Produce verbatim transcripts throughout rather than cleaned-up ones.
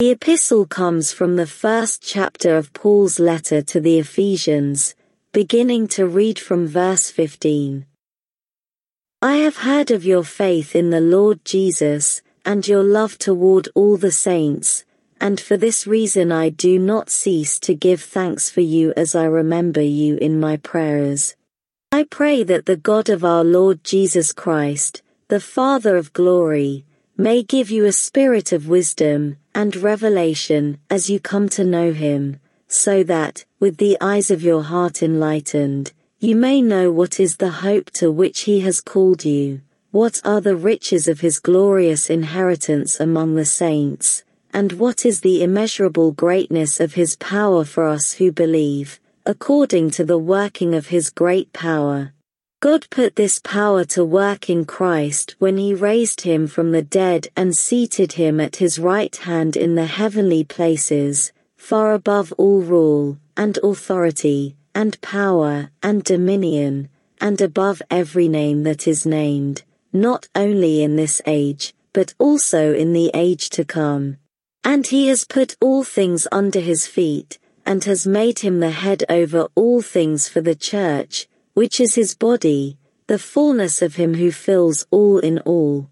The epistle comes from the first chapter of Paul's letter to the Ephesians, beginning to read from verse fifteen. I have heard of your faith in the Lord Jesus, and your love toward all the saints, and for this reason I do not cease to give thanks for you as I remember you in my prayers. I pray that the God of our Lord Jesus Christ, the Father of glory, may give you a spirit of wisdom and revelation as you come to know him, so that, with the eyes of your heart enlightened, you may know what is the hope to which he has called you, what are the riches of his glorious inheritance among the saints, and what is the immeasurable greatness of his power for us who believe, according to the working of his great power. God put this power to work in Christ when he raised him from the dead and seated him at his right hand in the heavenly places, far above all rule, and authority, and power, and dominion, and above every name that is named, not only in this age, but also in the age to come. And he has put all things under his feet, and has made him the head over all things for the church, which is his body, the fullness of him who fills all in all.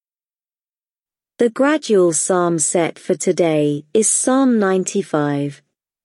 The gradual psalm set for today is Psalm ninety-five.